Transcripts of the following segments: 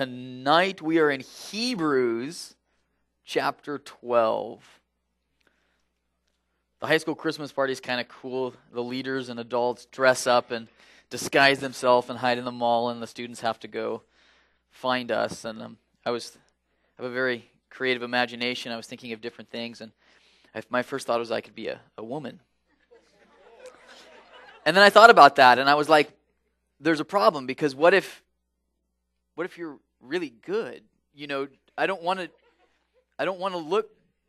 Tonight we are in Hebrews chapter 12. The high school Christmas party is kind of cool. The leaders and adults dress up and disguise themselves and hide in the mall, and the students have to go find us. And I have a very creative imagination. I was thinking of different things, and my first thought was I could be a woman. And then I thought about that, and I was like, there's a problem, because what if you're really good? You know, I don't want to look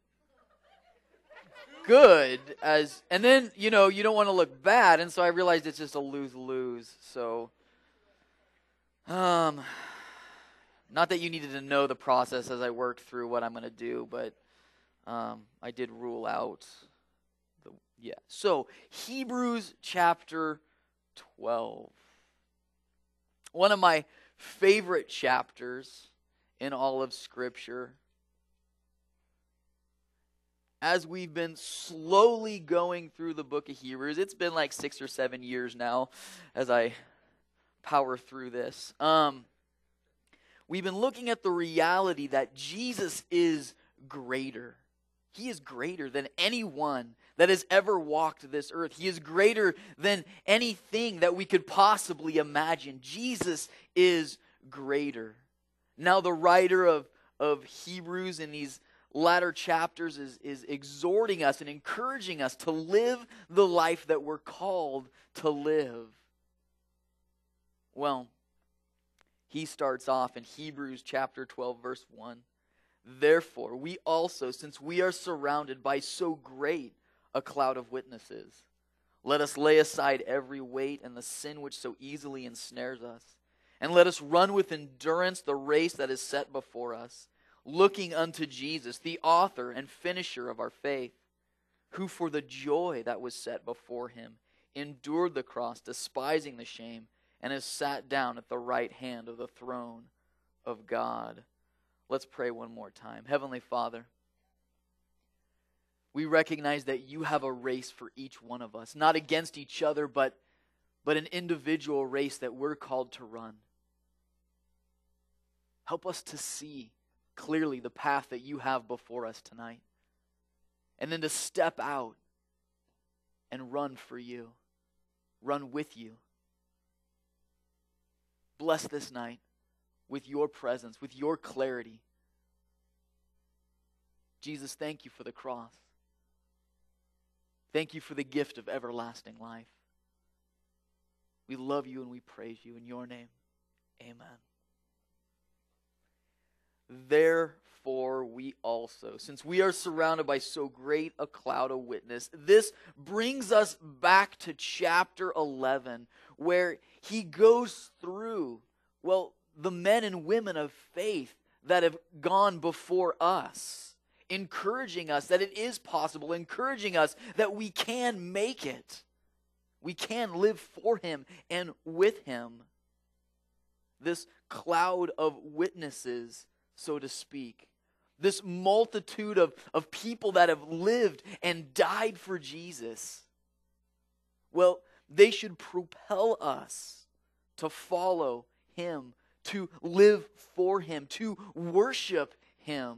good and then, you don't want to look bad, and so I realized it's just a lose-lose. So, not that you needed to know the process as I worked through what I'm going to do, but I did rule out So, Hebrews chapter 12. One of my favorite chapters in all of Scripture. As we've been slowly going through the book of Hebrews, it's been like 6 or 7 years now as I power through this. We've been looking at the reality that Jesus is greater. He is greater than anyone that has ever walked this earth. He is greater than anything that we could possibly imagine. Jesus is greater. Now the writer of Hebrews in these latter chapters is exhorting us and encouraging us to live the life that we're called to live. Well, he starts off in Hebrews chapter 12, verse 1. Therefore, we also, since we are surrounded by so great a cloud of witnesses, let us lay aside every weight and the sin which so easily ensnares us, and let us run with endurance the race that is set before us, looking unto Jesus, the author and finisher of our faith, who for the joy that was set before him endured the cross, despising the shame, and has sat down at the right hand of the throne of God. Let's pray one more time. Heavenly Father, we recognize that you have a race for each one of us, not against each other, but an individual race that we're called to run. Help us to see clearly the path that you have before us tonight, and then to step out and run for you, run with you. Bless this night with your presence, with your clarity. Jesus, thank you for the cross. Thank you for the gift of everlasting life. We love you and we praise you in your name. Amen. Therefore, we also, since we are surrounded by so great a cloud of witness, this brings us back to chapter 11, where he goes through, the men and women of faith that have gone before us, encouraging us that it is possible, encouraging us that we can make it. We can live for him and with him. This cloud of witnesses, so to speak, this multitude of people that have lived and died for Jesus, they should propel us to follow him, to live for him, to worship him.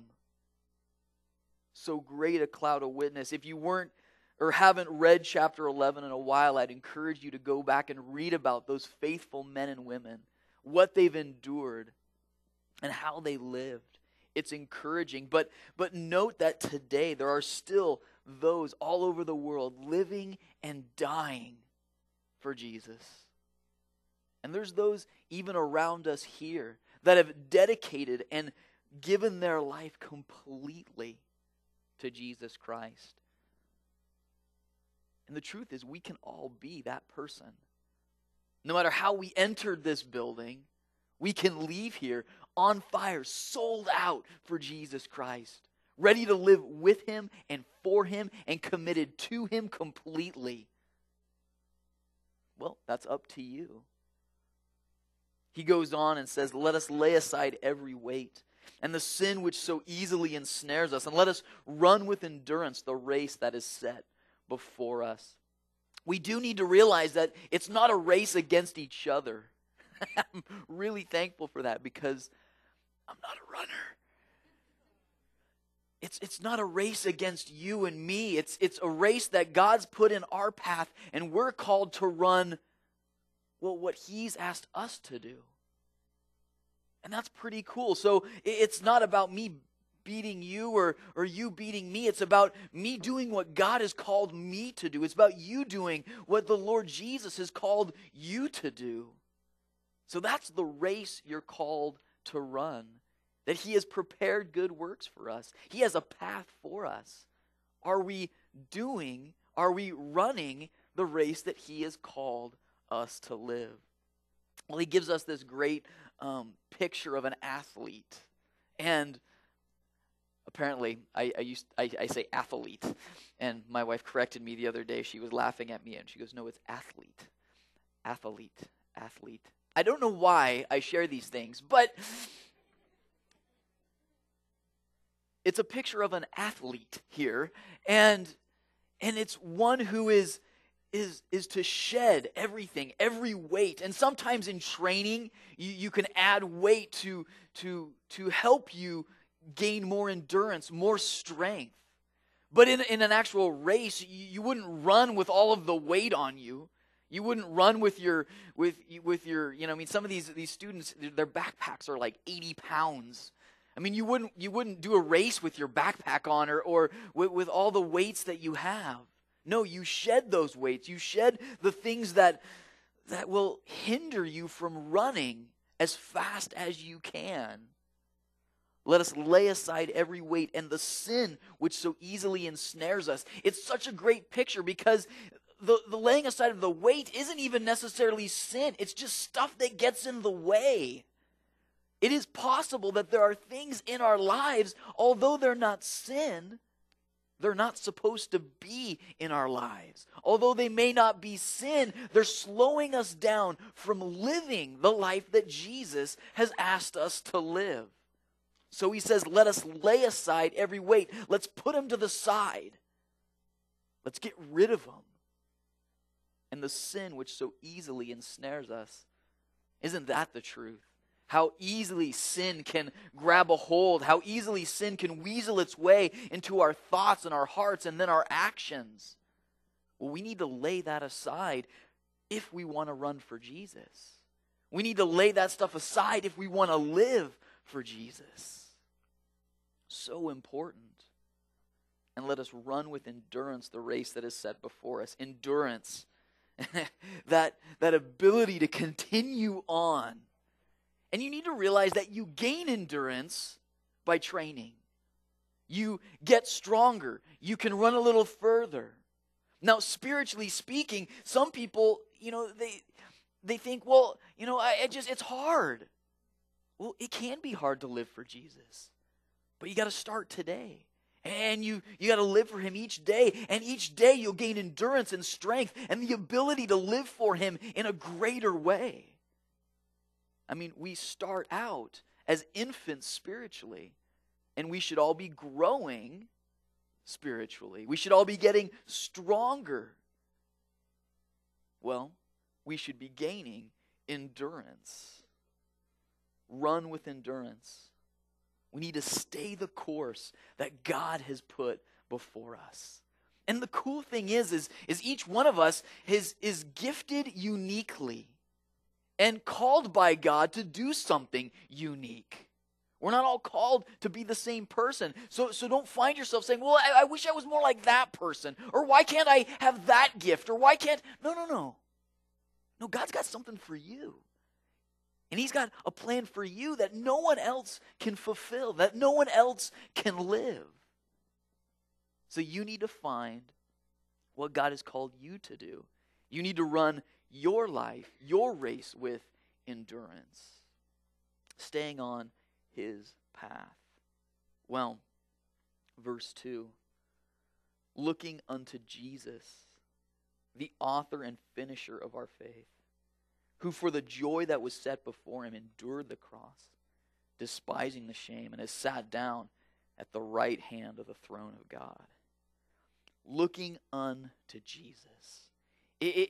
So great a cloud of witness. If you weren't or haven't read chapter 11 in a while, I'd encourage you to go back and read about those faithful men and women, what they've endured, and how they lived. It's encouraging. But note that today there are still those all over the world living and dying for Jesus. And there's those even around us here that have dedicated and given their life completely to Jesus Christ. And the truth is, we can all be that person. No matter how we entered this building, we can leave here on fire, sold out for Jesus Christ, ready to live with him and for him and committed to him completely. Well, that's up to you. He goes on and says, let us lay aside every weight and the sin which so easily ensnares us, and let us run with endurance the race that is set before us. We do need to realize that it's not a race against each other. I'm really thankful for that, because I'm not a runner. It's not a race against you and me. It's a race that God's put in our path, and we're called to run, well, what He's asked us to do. And that's pretty cool. So it's not about me beating you or you beating me. It's about me doing what God has called me to do. It's about you doing what the Lord Jesus has called you to do. So that's the race you're called to run. That He has prepared good works for us. He has a path for us. Are we running the race that He has called us to live? Well, He gives us this great picture of an athlete. And apparently, I say athlete. And my wife corrected me the other day. She was laughing at me and she goes, no, it's athlete. Athlete. I don't know why I share these things, but it's a picture of an athlete here, and it's one who is to shed everything, every weight. And sometimes in training, you can add weight to help you gain more endurance, more strength. But in an actual race, you wouldn't run with all of the weight on you. You wouldn't run with your some of these students, their backpacks are like 80 pounds. I mean, you wouldn't do a race with your backpack on or with all the weights that you have. No, you shed those weights. You shed the things that will hinder you from running as fast as you can. Let us lay aside every weight and the sin which so easily ensnares us. It's such a great picture because the laying aside of the weight isn't even necessarily sin. It's just stuff that gets in the way. It is possible that there are things in our lives, although they're not sin, they're not supposed to be in our lives. Although they may not be sin, they're slowing us down from living the life that Jesus has asked us to live. So He says, let us lay aside every weight. Let's put them to the side. Let's get rid of them. And the sin which so easily ensnares us. Isn't that the truth? How easily sin can grab a hold, how easily sin can weasel its way into our thoughts and our hearts and then our actions. Well, we need to lay that aside if we want to run for Jesus. We need to lay that stuff aside if we want to live for Jesus. So important. And let us run with endurance the race that is set before us. Endurance. that ability to continue on. And you need to realize that you gain endurance by training. You get stronger. You can run a little further. Now, spiritually speaking, some people, they think, well, it's hard. Well, it can be hard to live for Jesus. But you got to start today. And you got to live for Him each day. And each day you'll gain endurance and strength and the ability to live for Him in a greater way. I mean, we start out as infants spiritually, and we should all be growing spiritually. We should all be getting stronger. Well, we should be gaining endurance. Run with endurance. We need to stay the course that God has put before us. And the cool thing is each one of us is gifted uniquely and called by God to do something unique. We're not all called to be the same person. So don't find yourself saying, well, I wish I was more like that person. Or why can't I have that gift? Or why can't... No. No, God's got something for you. And He's got a plan for you that no one else can fulfill, that no one else can live. So you need to find what God has called you to do. You need to run your life, your race with endurance, staying on His path. Well, verse 2, looking unto Jesus, the author and finisher of our faith, who for the joy that was set before Him endured the cross, despising the shame, and has sat down at the right hand of the throne of God. Looking unto Jesus.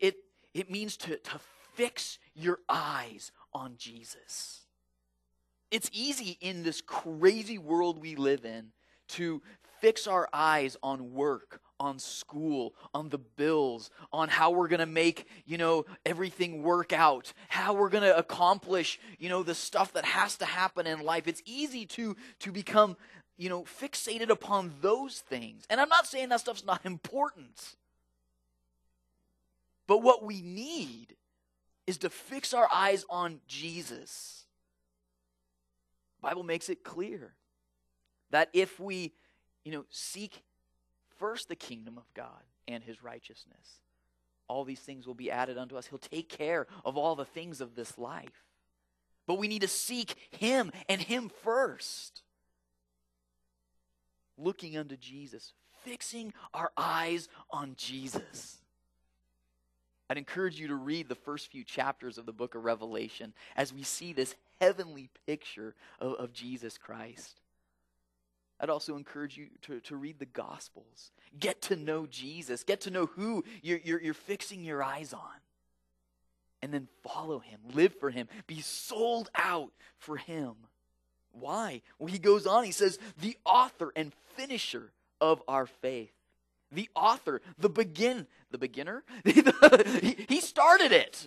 It means to fix your eyes on Jesus. It's easy in this crazy world we live in to fix our eyes on work, on school, on the bills, on how we're going to make, everything work out, how we're going to accomplish, the stuff that has to happen in life. It's easy to become, fixated upon those things. And I'm not saying that stuff's not important. But what we need is to fix our eyes on Jesus. The Bible makes it clear that if we, seek first the kingdom of God and his righteousness, all these things will be added unto us. He'll take care of all the things of this life. But we need to seek him and him first. Looking unto Jesus, fixing our eyes on Jesus. I'd encourage you to read the first few chapters of the book of Revelation as we see this heavenly picture of Jesus Christ. I'd also encourage you to read the Gospels. Get to know Jesus. Get to know who you're fixing your eyes on. And then follow him. Live for him. Be sold out for him. Why? Well, he goes on. He says, the author and finisher of our faith. The author, the beginner. He started it.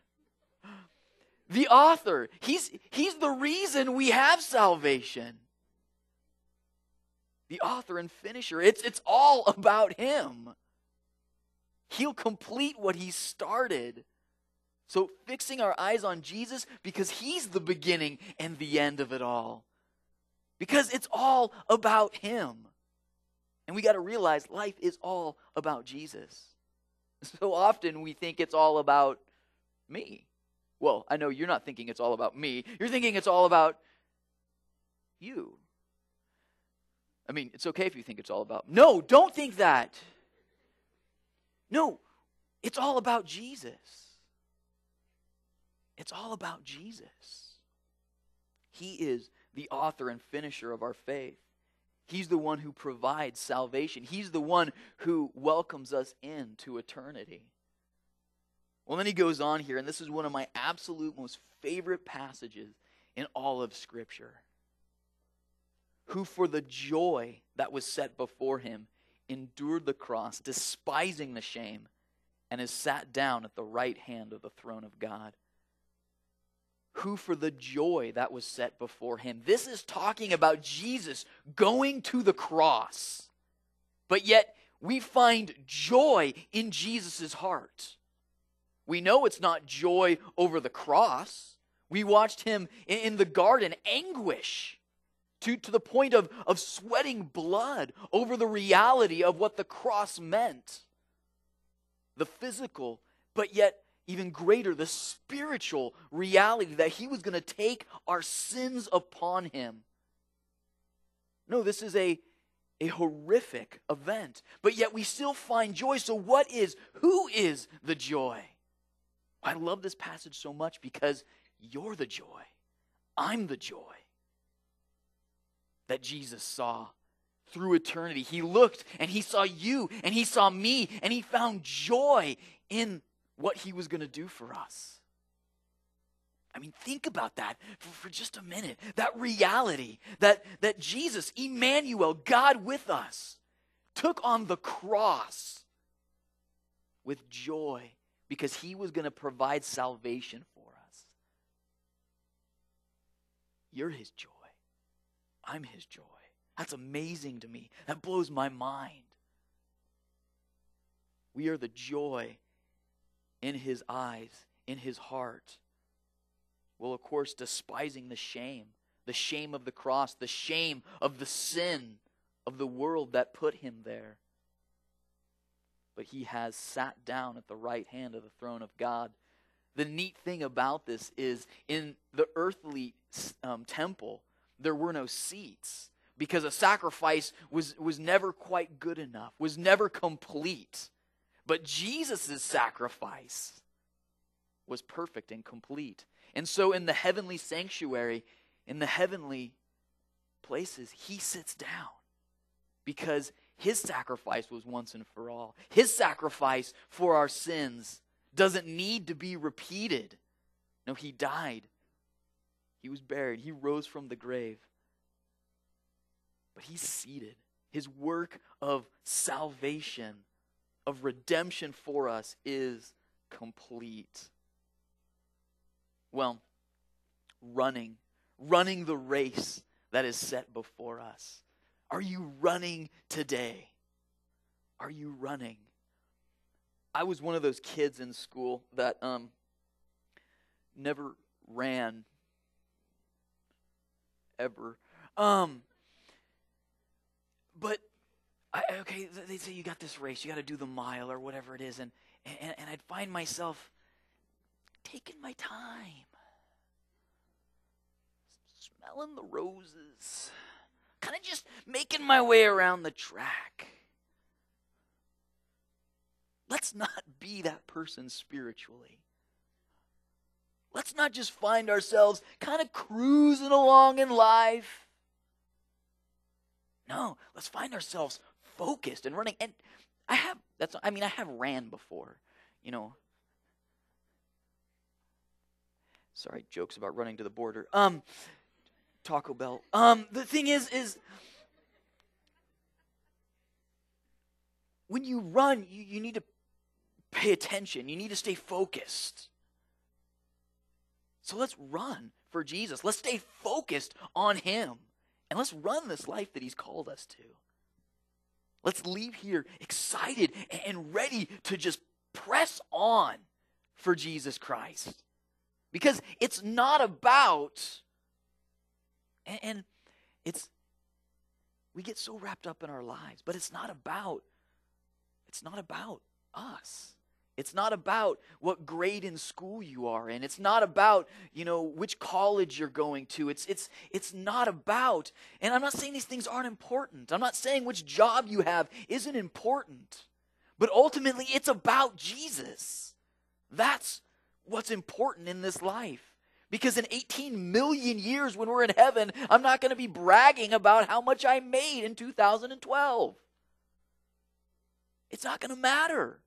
The author. He's the reason we have salvation. The author and finisher. It's all about him. He'll complete what he started. So fixing our eyes on Jesus because he's the beginning and the end of it all. Because it's all about him. And we got to realize life is all about Jesus. So often we think it's all about me. Well, I know you're not thinking it's all about me. You're thinking it's all about you. I mean, it's okay if you think it's all about. No, don't think that. No, it's all about Jesus. It's all about Jesus. He is the author and finisher of our faith. He's the one who provides salvation. He's the one who welcomes us into eternity. Well, then he goes on here, and this is one of my absolute most favorite passages in all of Scripture. Who for the joy that was set before him endured the cross, despising the shame, and is sat down at the right hand of the throne of God. Who for the joy that was set before him. This is talking about Jesus going to the cross. But yet we find joy in Jesus' heart. We know it's not joy over the cross. We watched him in the garden anguish to the point of sweating blood over the reality of what the cross meant. The physical, but yet even greater, the spiritual reality that he was going to take our sins upon him. No, this is a horrific event, but yet we still find joy. So who is the joy? I love this passage so much because you're the joy. I'm the joy that Jesus saw through eternity. He looked and he saw you and he saw me and he found joy in what he was going to do for us. I mean, think about that for just a minute. That reality that Jesus, Emmanuel, God with us, took on the cross with joy because he was going to provide salvation for us. You're his joy. I'm his joy. That's amazing to me. That blows my mind. We are the joy in his eyes, in his heart. Well, of course, despising the shame of the cross, the shame of the sin of the world that put him there. But he has sat down at the right hand of the throne of God. The neat thing about this is in the earthly temple, there were no seats because a sacrifice was never quite good enough, was never complete. But Jesus' sacrifice was perfect and complete. And so in the heavenly sanctuary, in the heavenly places, he sits down because his sacrifice was once and for all. His sacrifice for our sins doesn't need to be repeated. No, he died He was buried. He rose from the grave. But he's seated. His work of salvation, of redemption for us is complete. Well, running the race that is set before us. Are you running today? Are you running? I was one of those kids in school that never ran ever. But okay, they say you got this race, you got to do the mile or whatever it is, and I'd find myself taking my time, smelling the roses, kind of just making my way around the track. Let's not be that person spiritually. Let's not just find ourselves kind of cruising along in life. No, let's find ourselves focused and running. And I have ran before, you know. Sorry, jokes about running to the border. Taco Bell. The thing is when you run, you need to pay attention. You need to stay focused. So let's run for Jesus. Let's stay focused on Him. And let's run this life that He's called us to. Let's leave here excited and ready to just press on for Jesus Christ. Because it's not about, and we get so wrapped up in our lives, but it's not about us. It's not about what grade in school you are in. It's not about, which college you're going to. It's not about, and I'm not saying these things aren't important. I'm not saying which job you have isn't important. But ultimately, it's about Jesus. That's what's important in this life. Because in 18 million years when we're in heaven, I'm not going to be bragging about how much I made in 2012. It's not going to matter.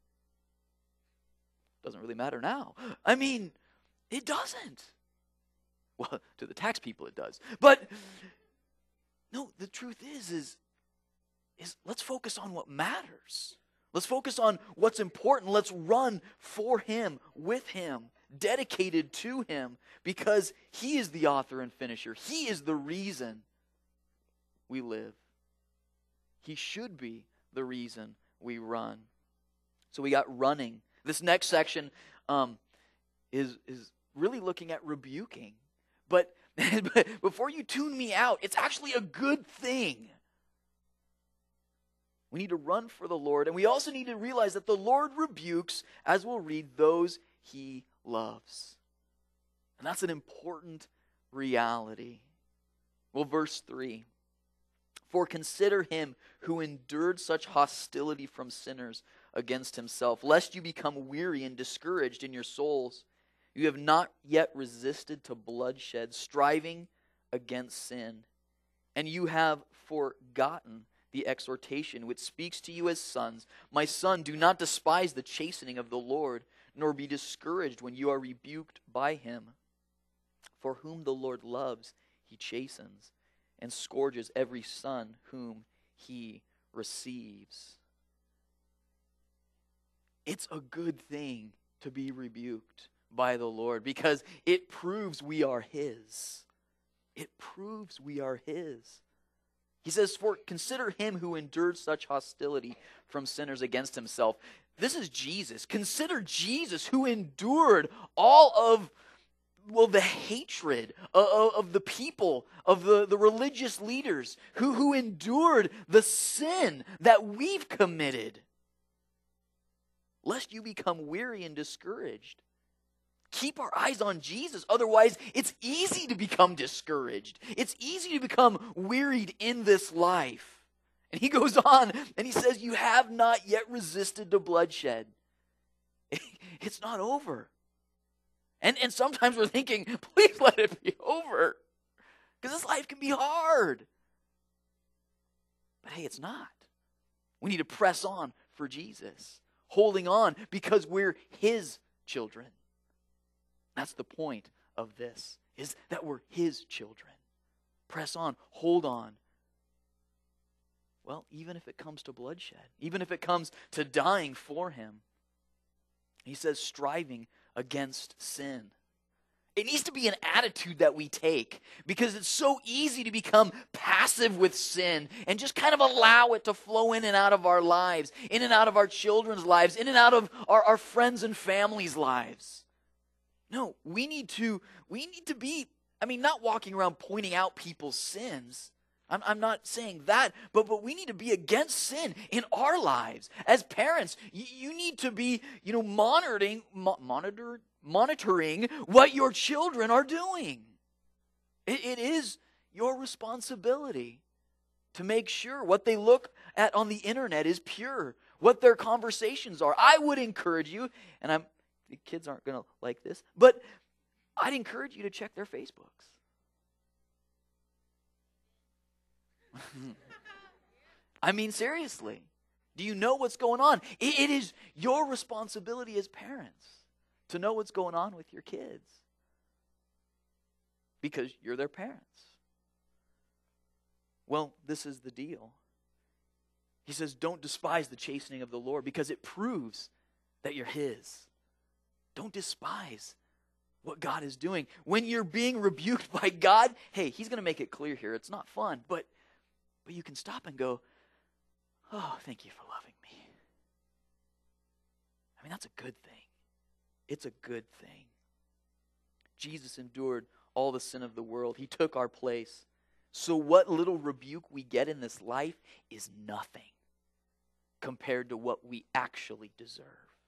Doesn't really matter now. I mean, it doesn't. Well, to the tax people it does. But no, the truth is let's focus on what matters. Let's focus on what's important. Let's run for Him, with Him, dedicated to Him, because He is the author and finisher. He is the reason we live. He should be the reason we run. So we got running. This next section is really looking at rebuking. But before you tune me out, it's actually a good thing. We need to run for the Lord, and we also need to realize that the Lord rebukes, as we'll read, those He loves. And that's an important reality. Well, verse 3. For consider Him who endured such hostility from sinners against Himself, lest you become weary and discouraged in your souls. You have not yet resisted to bloodshed, striving against sin. And you have forgotten the exhortation which speaks to you as sons. My son, do not despise the chastening of the Lord, nor be discouraged when you are rebuked by Him. For whom the Lord loves, He chastens, and scourges every son whom He receives. It's a good thing to be rebuked by the Lord, because it proves we are His. It proves we are His. He says, for consider Him who endured such hostility from sinners against Himself. This is Jesus. Consider Jesus who endured all of the hatred of the people, of the religious leaders, who endured the sin that we've committed. Lest you become weary and discouraged. Keep our eyes on Jesus. Otherwise, it's easy to become discouraged. It's easy to become wearied in this life. And he goes on and he says, you have not yet resisted to bloodshed. It's not over. And sometimes we're thinking, please let it be over. Because this life can be hard. But hey, it's not. We need to press on for Jesus. Holding on because we're His children. That's the point of this. is that we're his children. Press on, hold on. Well, even if it comes to bloodshed, even if it comes to dying for him, he says striving against sin. It needs to be an attitude that we take, because it's so easy to become passive with sin and just kind of allow it to flow in and out of our lives, in and out of our children's lives, in and out of our friends and families' lives. No, we need to be, not walking around pointing out people's sins. I'm not saying that, but we need to be against sin in our lives. As parents, you need to be, monitoring what your children are doing. It is your responsibility to make sure what they look at on the internet is pure, what their conversations are. I would encourage you, and the kids aren't going to like this, but I'd encourage you to check their Facebooks. Seriously. Do you know what's going on? It is your responsibility as parents to know what's going on with your kids, because you're their parents. Well, this is the deal. He says, don't despise the chastening of the Lord, because it proves that you're his. Don't despise what God is doing. When you're being rebuked by God, hey, he's going to make it clear here. It's not fun, but you can stop and go, oh, thank you for loving me. That's a good thing. It's a good thing. Jesus endured all the sin of the world. He took our place. So what little rebuke we get in this life is nothing compared to what we actually deserve.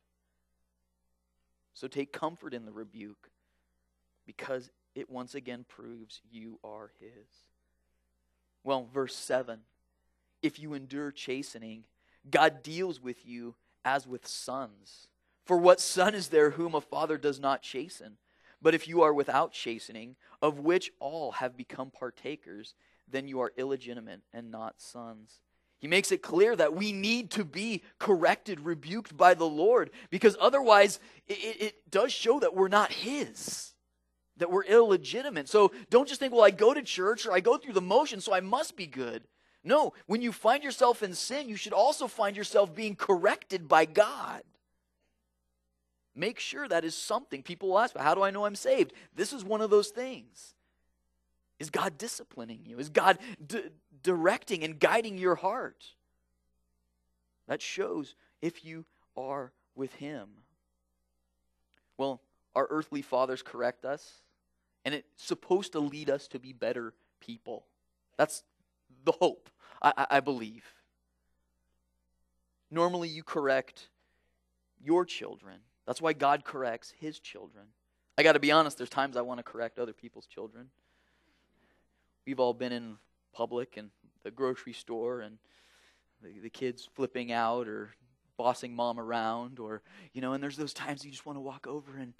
So take comfort in the rebuke, because it once again proves you are his. Well, verse 7, if you endure chastening, God deals with you as with sons. For what son is there whom a father does not chasten? But if you are without chastening, of which all have become partakers, then you are illegitimate and not sons. He makes it clear that we need to be corrected, rebuked by the Lord, because otherwise it does show that we're not his, that we're illegitimate. So don't just think, well, I go to church or I go through the motions, so I must be good. No, when you find yourself in sin, you should also find yourself being corrected by God. Make sure that is something people will ask, how do I know I'm saved? This is one of those things. Is God disciplining you? Is God directing and guiding your heart? That shows if you are with him. Well, our earthly fathers correct us, and it's supposed to lead us to be better people. That's the hope, I believe. Normally you correct your children. That's why God corrects his children. I got to be honest, there's times I want to correct other people's children. We've all been in public and the grocery store, and the kids flipping out or bossing mom around, or, and there's those times you just want to walk over and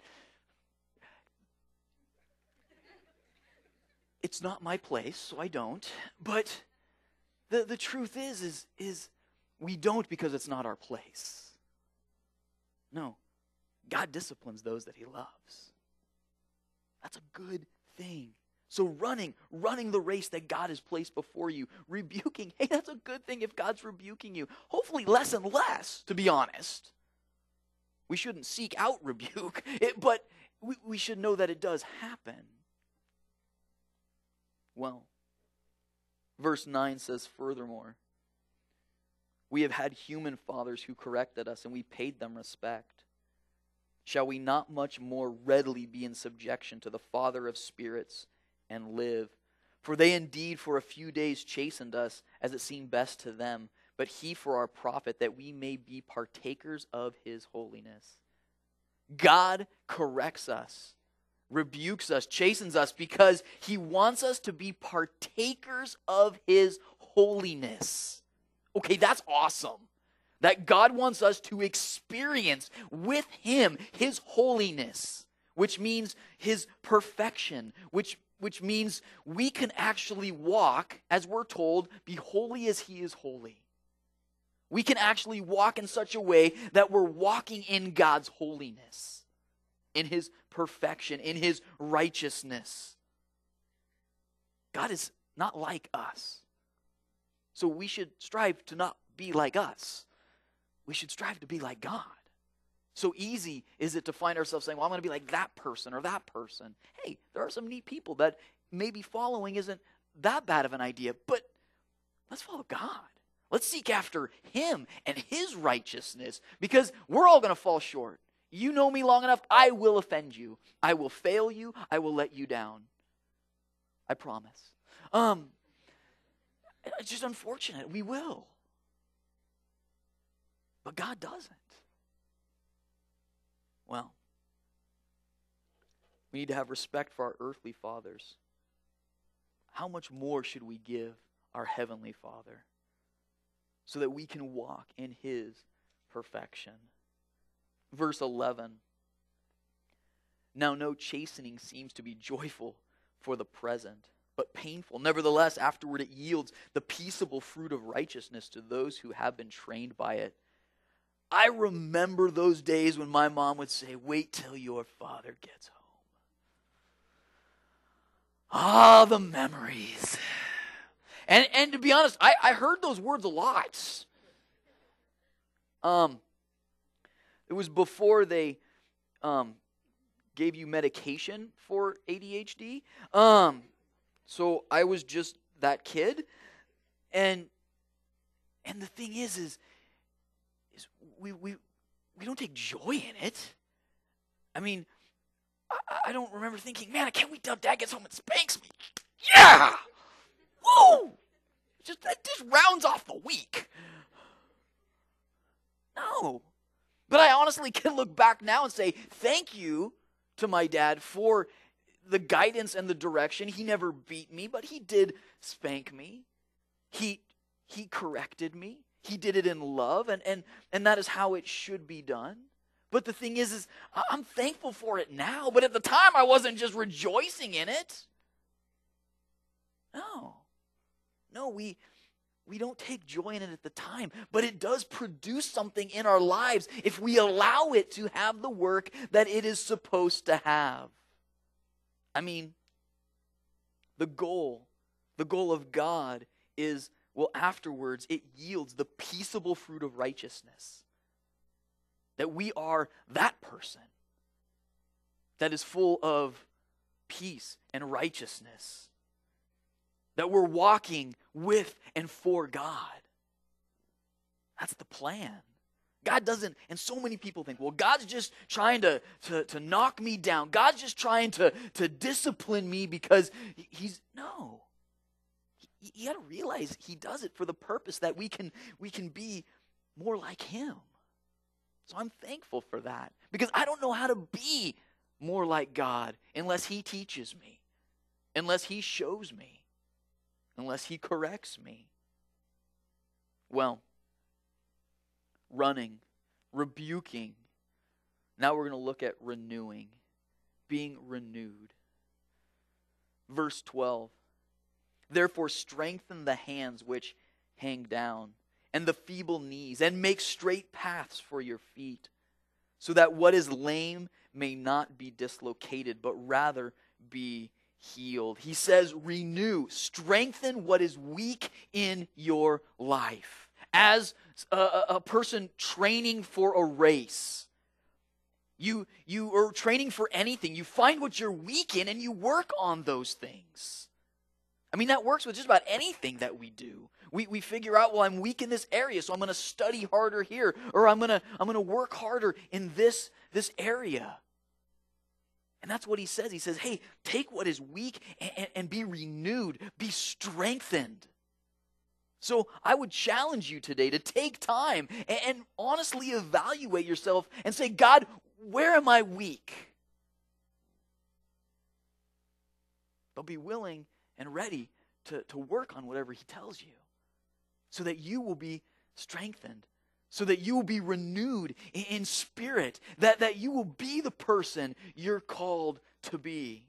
it's not my place, so I don't. But the truth is we don't, because it's not our place. No. God disciplines those that he loves. That's a good thing. So running the race that God has placed before you, rebuking, hey, that's a good thing if God's rebuking you. Hopefully less and less, to be honest. We shouldn't seek out rebuke, but we should know that it does happen. Well, verse 9 says, furthermore, we have had human fathers who corrected us, and we paid them respect. Shall we not much more readily be in subjection to the Father of spirits and live? For they indeed for a few days chastened us, as it seemed best to them, but he for our profit, that we may be partakers of his holiness. God corrects us, rebukes us, chastens us, because he wants us to be partakers of his holiness. Okay, that's awesome. That God wants us to experience with him his holiness, which means his perfection, which means we can actually walk, as we're told, be holy as he is holy. We can actually walk in such a way that we're walking in God's holiness, in his perfection, in his righteousness. God is not like us. So we should strive to not be like us. We should strive to be like God. So easy is it to find ourselves saying, well, I'm going to be like that person or that person. Hey, there are some neat people that maybe following isn't that bad of an idea, but let's follow God. Let's seek after him and his righteousness, because we're all going to fall short. You know me long enough, I will offend you. I will fail you. I will let you down. I promise. It's just unfortunate. We will. But God doesn't. Well, we need to have respect for our earthly fathers. How much more should we give our heavenly Father so that we can walk in his perfection? Verse 11. Now no chastening seems to be joyful for the present, but painful. Nevertheless, afterward it yields the peaceable fruit of righteousness to those who have been trained by it. I remember those days when my mom would say, wait till your father gets home. Ah, the memories. And to be honest, I heard those words a lot. It was before they gave you medication for ADHD. So I was just that kid. And the thing is we don't take joy in it. I mean, I don't remember thinking, man, I can't wait till Dad gets home and spanks me. Yeah! Woo! That just rounds off the week. No. But I honestly can look back now and say, thank you to my dad for the guidance and the direction. He never beat me, but he did spank me. He corrected me. He did it in love, and that is how it should be done. But the thing is I'm thankful for it now, but at the time I wasn't just rejoicing in it. No, we don't take joy in it at the time, but it does produce something in our lives if we allow it to have the work that it is supposed to have. I mean, the goal of God is, well, afterwards it yields the peaceable fruit of righteousness. That we are that person that is full of peace and righteousness. That we're walking with and for God. That's the plan. God doesn't, and so many people think, well, God's just trying to knock me down. God's just trying to discipline me because no. You got to realize he does it for the purpose that we can be more like him. So I'm thankful for that, because I don't know how to be more like God unless he teaches me, unless he shows me, unless he corrects me. Well, running, rebuking. Now we're going to look at renewing, being renewed. Verse 12. Therefore strengthen the hands which hang down, and the feeble knees, and make straight paths for your feet, so that what is lame may not be dislocated, but rather be healed. He says, renew, strengthen what is weak in your life. As a person training for a race, you are training for anything. You find what you're weak in and you work on those things. I mean, that works with just about anything that we do. We figure out, well, I'm weak in this area, so I'm going to study harder here, or I'm going to work harder in this area. And that's what he says. He says, hey, take what is weak and be renewed, be strengthened. So I would challenge you today to take time and honestly evaluate yourself and say, God, where am I weak? But be willing and ready to work on whatever he tells you, so that you will be strengthened, so that you will be renewed in spirit, that you will be the person you're called to be.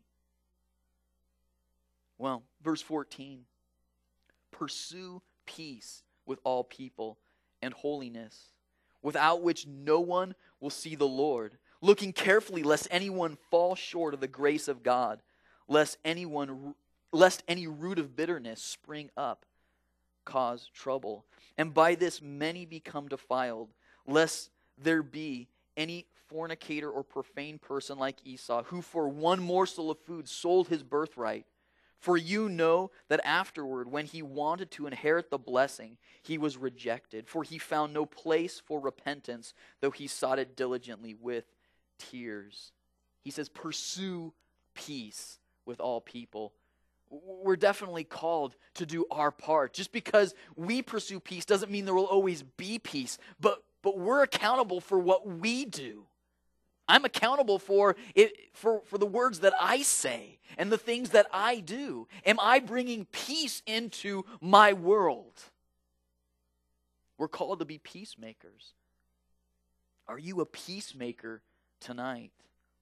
Well, verse 14, pursue peace with all people and holiness, without which no one will see the Lord, looking carefully lest anyone fall short of the grace of God, lest anyone lest any root of bitterness spring up, cause trouble. And by this many become defiled, lest there be any fornicator or profane person like Esau, who for one morsel of food sold his birthright. For you know that afterward, when he wanted to inherit the blessing, he was rejected. For he found no place for repentance, though he sought it diligently with tears. He says, pursue peace with all people. We're definitely called to do our part. Just because we pursue peace doesn't mean there will always be peace, but we're accountable for what we do. I'm accountable for it, for the words that I say and the things that I do. Am I bringing peace into my world? We're called to be peacemakers. Are you a peacemaker tonight?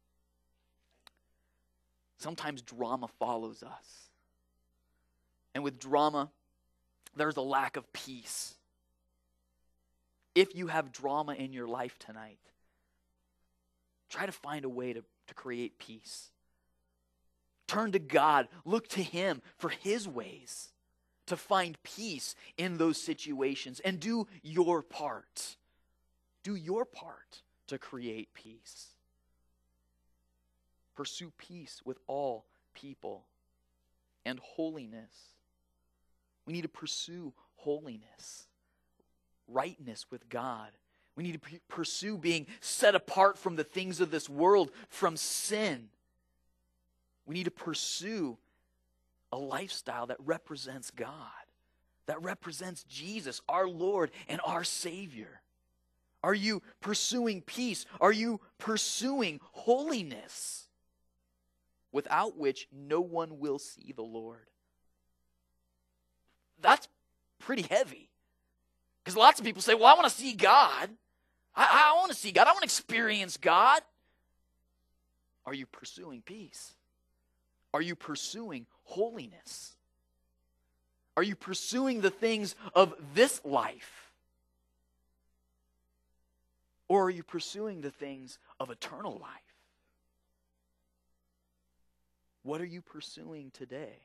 Sometimes drama follows us. And with drama, there's a lack of peace. If you have drama in your life tonight, try to find a way to create peace. Turn to God. Look to Him for His ways to find peace in those situations. And do your part. Do your part to create peace. Pursue peace with all people and holiness. We need to pursue holiness, rightness with God. We need to pursue being set apart from the things of this world, from sin. We need to pursue a lifestyle that represents God, that represents Jesus, our Lord and our Savior. Are you pursuing peace? Are you pursuing holiness, without which no one will see the Lord? That's pretty heavy. Because lots of people say, well, I want to see God. I want to see God. I want to experience God. Are you pursuing peace? Are you pursuing holiness? Are you pursuing the things of this life? Or are you pursuing the things of eternal life? What are you pursuing today?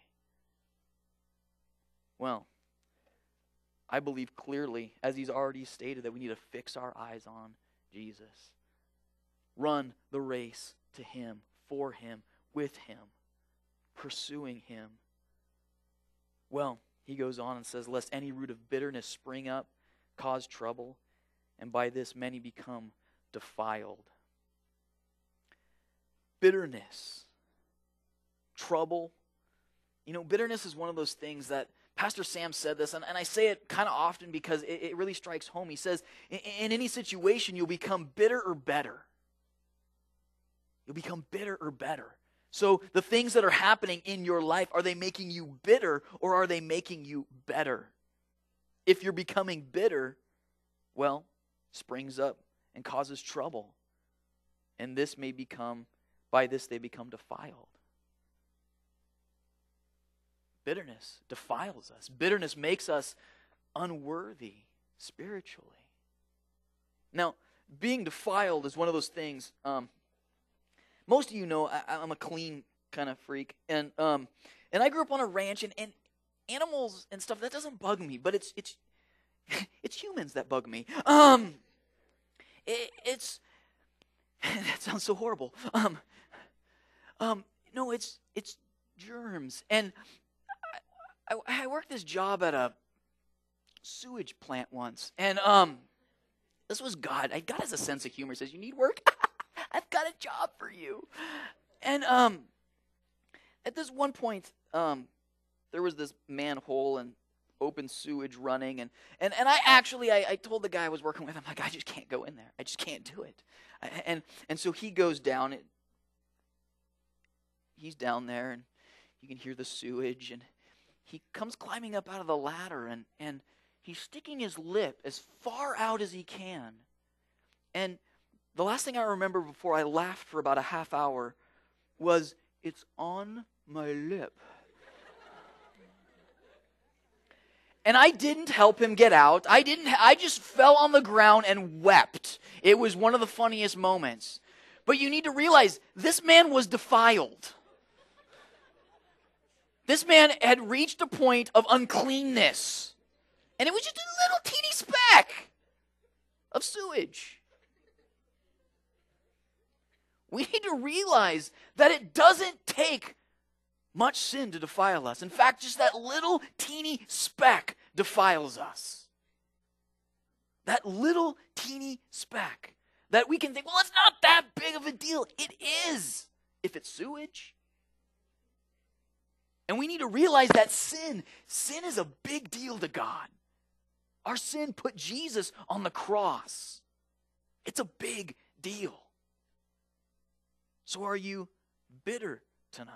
Well, I believe clearly, as he's already stated, that we need to fix our eyes on Jesus. Run the race to Him, for Him, with Him, pursuing Him. Well, he goes on and says, lest any root of bitterness spring up, cause trouble, and by this many become defiled. Bitterness, trouble. You know, bitterness is one of those things that Pastor Sam said this, and I say it kind of often because it really strikes home. He says, in any situation, you'll become bitter or better. You'll become bitter or better. So the things that are happening in your life, are they making you bitter or are they making you better? If you're becoming bitter, well, springs up and causes trouble. And this may become, by this they become defiled. Bitterness defiles us. Bitterness makes us unworthy spiritually. Now, being defiled is one of those things. Most of you know I'm a clean kind of freak, and I grew up on a ranch, and animals and stuff that doesn't bug me, but it's it's humans that bug me. It's that sounds so horrible. No, it's germs, and I worked this job at a sewage plant once, and this was God. God has a sense of humor. He says, "You need work? I've got a job for you." And at this one point, there was this manhole and open sewage running, and I told the guy I was working with, I'm like, I just can't go in there. I just can't do it. And so he goes down. He's down there, and you can hear the sewage, and he comes climbing up out of the ladder, and he's sticking his lip as far out as he can. And the last thing I remember before I laughed for about a half hour was, "It's on my lip." And I didn't help him get out. I just fell on the ground and wept. It was one of the funniest moments. But you need to realize, this man was defiled. This man had reached a point of uncleanness. And it was just a little teeny speck of sewage. We need to realize that it doesn't take much sin to defile us. In fact, just that little teeny speck defiles us. That little teeny speck that we can think, well, it's not that big of a deal. It is, if it's sewage. And we need to realize that sin is a big deal to God. Our sin put Jesus on the cross. It's a big deal. So are you bitter tonight?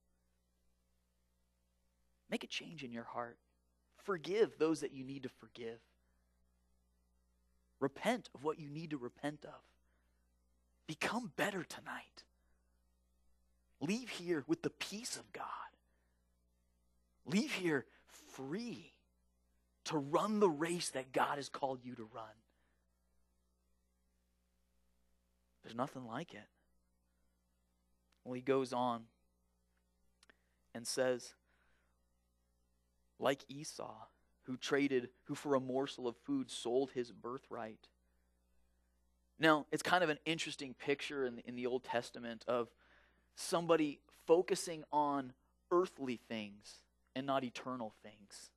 Make a change in your heart. Forgive those that you need to forgive. Repent of what you need to repent of. Become better tonight. Leave here with the peace of God. Leave here free to run the race that God has called you to run. There's nothing like it. Well, he goes on and says, like Esau, who for a morsel of food sold his birthright. Now, it's kind of an interesting picture in the Old Testament of somebody focusing on earthly things and not eternal things.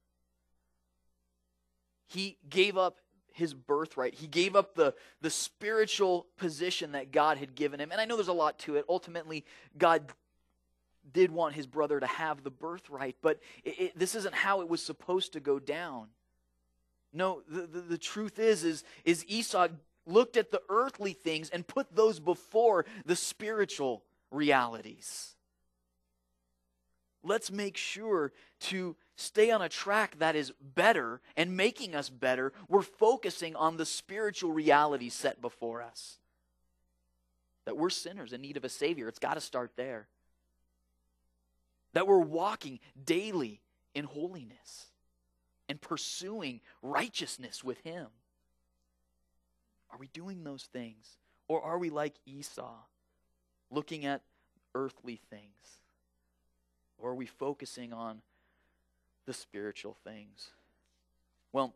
He gave up his birthright. He gave up the spiritual position that God had given him. And I know there's a lot to it. Ultimately, God did want his brother to have the birthright, but this isn't how it was supposed to go down. No, the truth is Esau looked at the earthly things and put those before the spiritual realities. Let's make sure to stay on a track that is better and making us better. We're focusing on the spiritual realities set before us. That we're sinners in need of a Savior. It's got to start there. That we're walking daily in holiness and pursuing righteousness with Him. Are we doing those things? Or are we like Esau, looking at earthly things? Or are we focusing on the spiritual things? Well,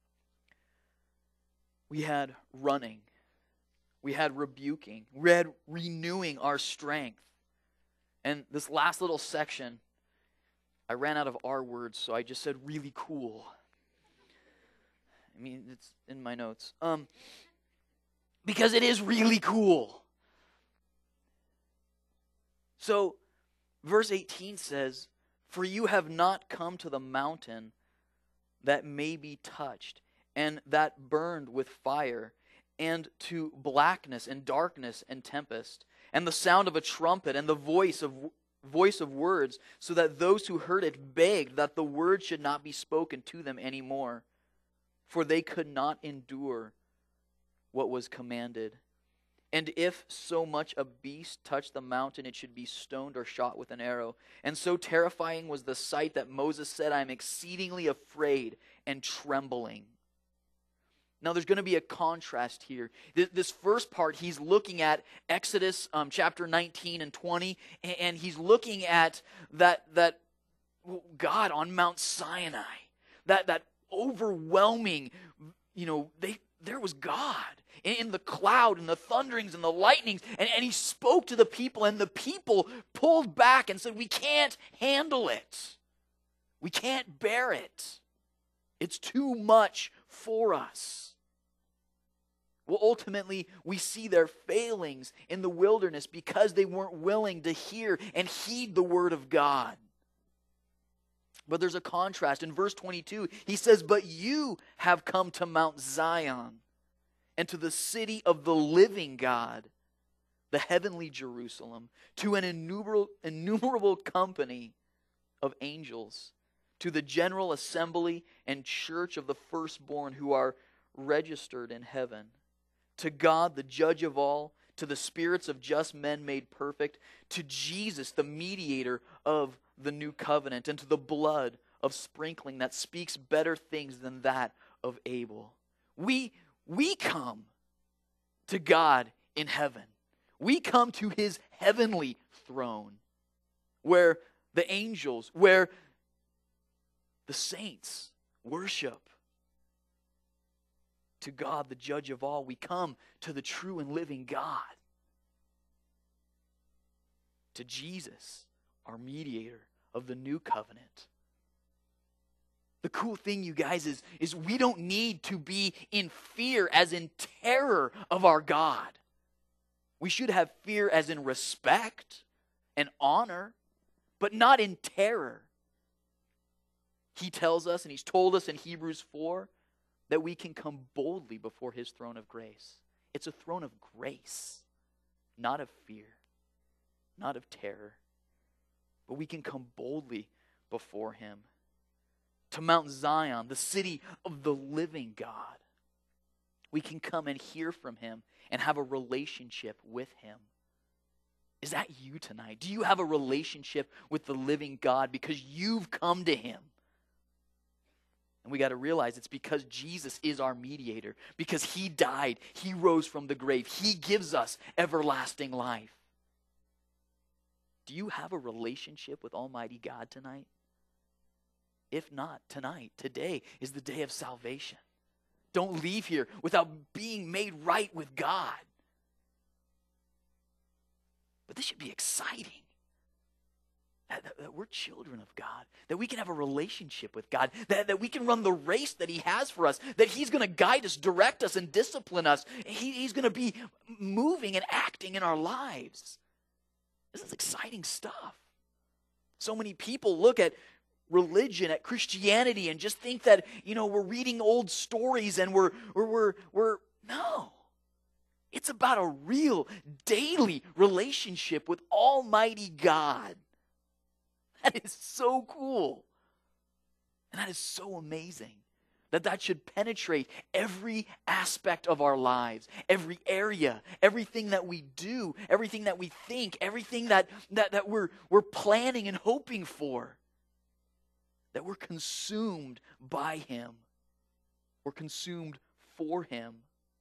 we had running. We had rebuking. We had renewing our strength. And this last little section, I ran out of R words, so I just said really cool. I mean, it's in my notes. Because it is really cool. So, verse 18 says, "For you have not come to the mountain that may be touched, and that burned with fire, and to blackness and darkness and tempest, and the sound of a trumpet, and the voice of words, so that those who heard it begged that the word should not be spoken to them anymore, for they could not endure what was commanded. And if so much a beast touched the mountain, it should be stoned or shot with an arrow. And so terrifying was the sight that Moses said, I am exceedingly afraid and trembling." Now there's going to be a contrast here. This first part, he's looking at Exodus chapter 19 and 20, and he's looking at that God on Mount Sinai, that overwhelming, there was God in the cloud and the thunderings and the lightnings, and he spoke to the people, and the people pulled back and said, we can't handle it. We can't bear it. It's too much for us. Well, ultimately, we see their failings in the wilderness because they weren't willing to hear and heed the word of God. But there's a contrast. In verse 22, he says, "But you have come to Mount Zion and to the city of the living God, the heavenly Jerusalem, to an innumerable company of angels, to the general assembly and church of the firstborn who are registered in heaven, to God, the judge of all, to the spirits of just men made perfect, to Jesus, the mediator of the new covenant, and to the blood of sprinkling that speaks better things than that of Abel." We come to God in heaven. We come to His heavenly throne, where the angels, where the saints worship. To God, the judge of all, we come to the true and living God. To Jesus, our mediator of the new covenant. The cool thing, you guys, is we don't need to be in fear, as in terror of our God. We should have fear as in respect and honor, but not in terror. He tells us, and he's told us in Hebrews 4, that we can come boldly before his throne of grace. It's a throne of grace, not of fear, not of terror. But we can come boldly before him. To Mount Zion, the city of the living God. We can come and hear from him and have a relationship with him. Is that you tonight? Do you have a relationship with the living God because you've come to him? And we got to realize it's because Jesus is our mediator, because he died, he rose from the grave, he gives us everlasting life. Do you have a relationship with Almighty God tonight? If not, tonight, today is the day of salvation. Don't leave here without being made right with God. But this should be exciting. That we're children of God, that we can have a relationship with God, that we can run the race that he has for us, that he's going to guide us, direct us, and discipline us. He's going to be moving and acting in our lives. This is exciting stuff. So many people look at religion, at Christianity, and just think that, we're reading old stories and we're no. It's about a real daily relationship with Almighty God. That is so cool. And that is so amazing. That should penetrate every aspect of our lives, every area, everything that we do, everything that we think, everything that we're planning and hoping for. That we're consumed by him. We're consumed for him.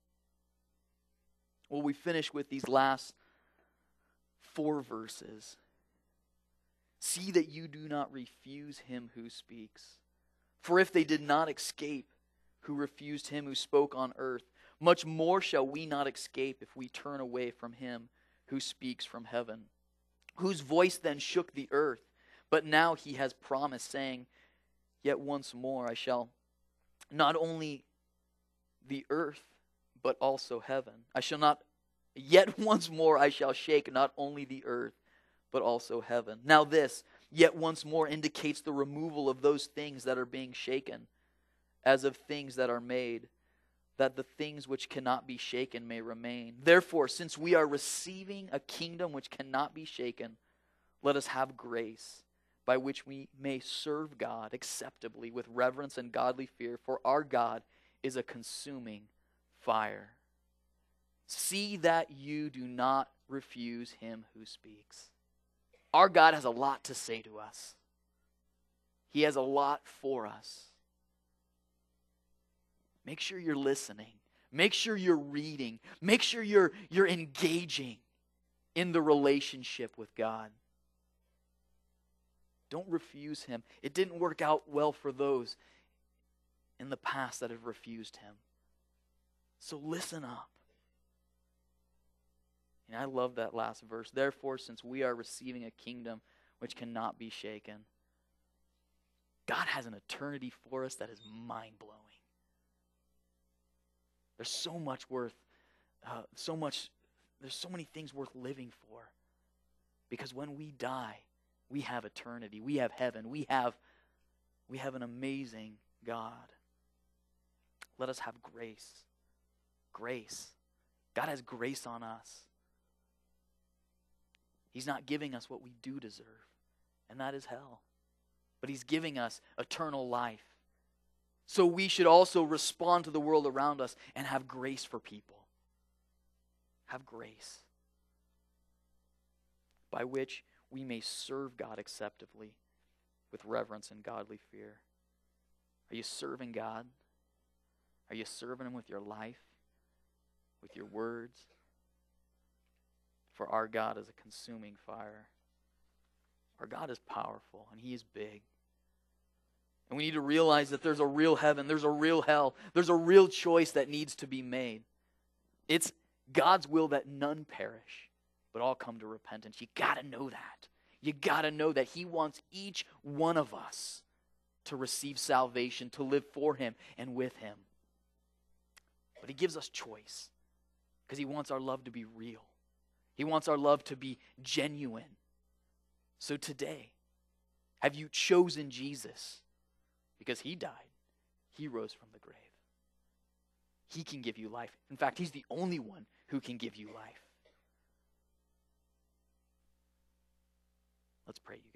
Well, we finish with these last 4 verses. See that you do not refuse him who speaks. For if they did not escape who refused him who spoke on earth, much more shall we not escape if we turn away from him who speaks from heaven. Whose voice then shook the earth, but now he has promised, saying, yet once more I shall not only the earth, but also heaven. Yet once more I shall shake not only the earth, but also heaven. Now this, yet once more, indicates the removal of those things that are being shaken, as of things that are made, that the things which cannot be shaken may remain. Therefore, since we are receiving a kingdom which cannot be shaken, let us have grace, by which we may serve God acceptably with reverence and godly fear, for our God is a consuming fire. See that you do not refuse him who speaks. Our God has a lot to say to us. He has a lot for us. Make sure you're listening. Make sure you're reading. Make sure you're engaging in the relationship with God. Don't refuse him. It didn't work out well for those in the past that have refused him. So listen up. And I love that last verse. Therefore, since we are receiving a kingdom which cannot be shaken, God has an eternity for us that is mind-blowing. There's so much worth, there's so many things worth living for. Because when we die, we have eternity. We have heaven. We have an amazing God. Let us have grace. Grace. God has grace on us. He's not giving us what we do deserve, and that is hell. But he's giving us eternal life. So we should also respond to the world around us and have grace for people. Have grace. By which we may serve God acceptably with reverence and godly fear. Are you serving God? Are you serving him with your life? With your words? For our God is a consuming fire. Our God is powerful, and he is big. And we need to realize that there's a real heaven, there's a real hell, there's a real choice that needs to be made. It's God's will that none perish, but all come to repentance. You got to know that. You got to know that he wants each one of us to receive salvation, to live for him and with him. But he gives us choice because he wants our love to be real. He wants our love to be genuine. So today, have you chosen Jesus? Because he died. He rose from the grave. He can give you life. In fact, he's the only one who can give you life. Let's pray.